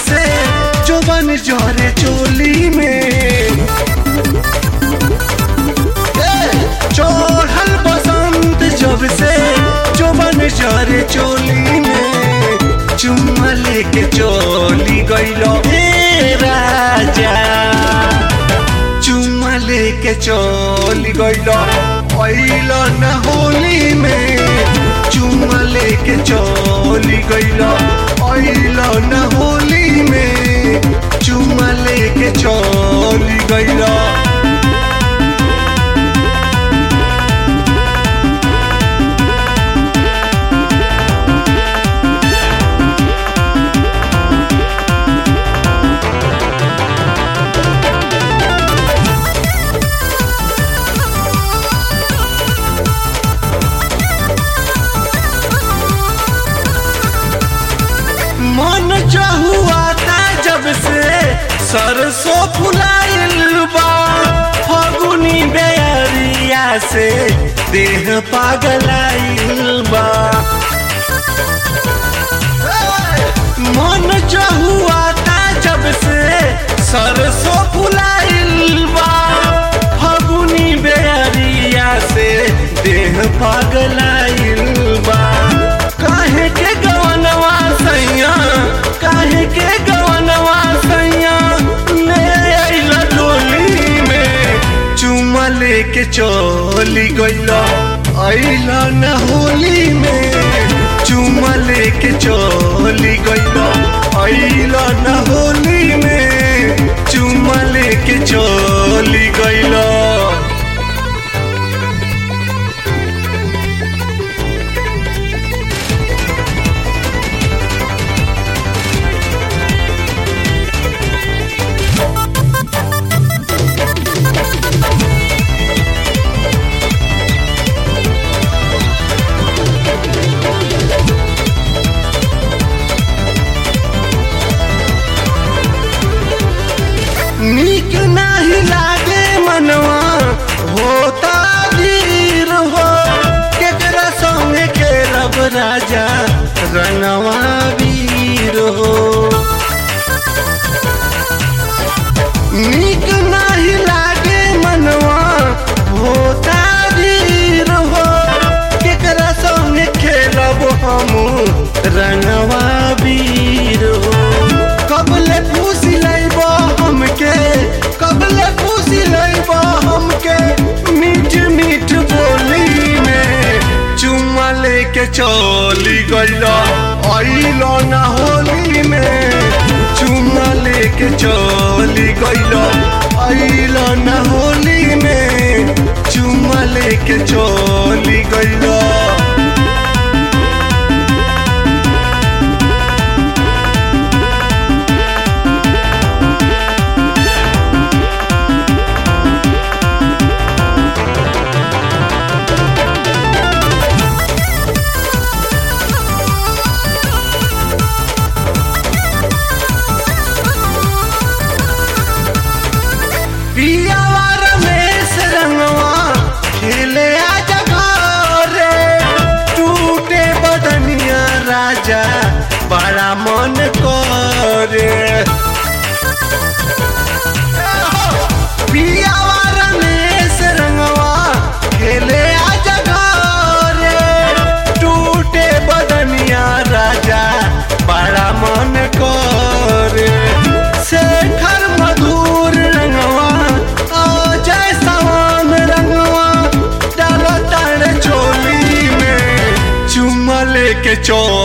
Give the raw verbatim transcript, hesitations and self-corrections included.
से जोबन जरे चोली में चढ़ल बसंत जब से जोबन जरे चोली में चुम्मा लेके चोली गइलो हे राजा चुम्मा लेके चोली गइलो अइलो न होली में चुम्मा लेके चोली गइलो अइलो न होली में चुम्मा लेके चोली गइलो मन चहुआ था जब से सरसों फुलाइल बा फगुनी बेरिया से देह पागलाइल बा मन चहुआ था जब से सरसों फुलाइल बा फगुनी बेरिया से देह पागलाइल बा काहे के गवनवा सैया काहे के गवनवा सैया ले आइला डोली में चुम्मा लेके चोली गइला आइला न होली में चुम्मा लेके चोली गइला आइला न होली में चुम्मा लेके चोली गइला नीक नाही लागे मनवा होता वीर हो केकरा संगे खेलब राजा रंगवा वीर हो नीक नाही लागे मनवा होता वीर हो केकरा संगे खेलब हम रंगवा वीर हो कबले फूसी लैबो हमके कबले फूसी लैबो हमके मीठ मीठ बोली में चुम्मा लेके चोली गइलो अइलो न होली में चुम्मा लेके चोली गइलो अइलो न होली में चुम्मा लेके चोली गइलो पियावा रमेश रंगवा खेले आजा घरे टूटे बदनिया राजा बड़ा मन करे पियावा रमेश रंगवा खेले आजा घरे टूटे बदनिया राजा बड़ा मन करे शेखर मधुर रंगवा जय सवान रंगवा डालो तारे चोली में चुम्मा लेके चो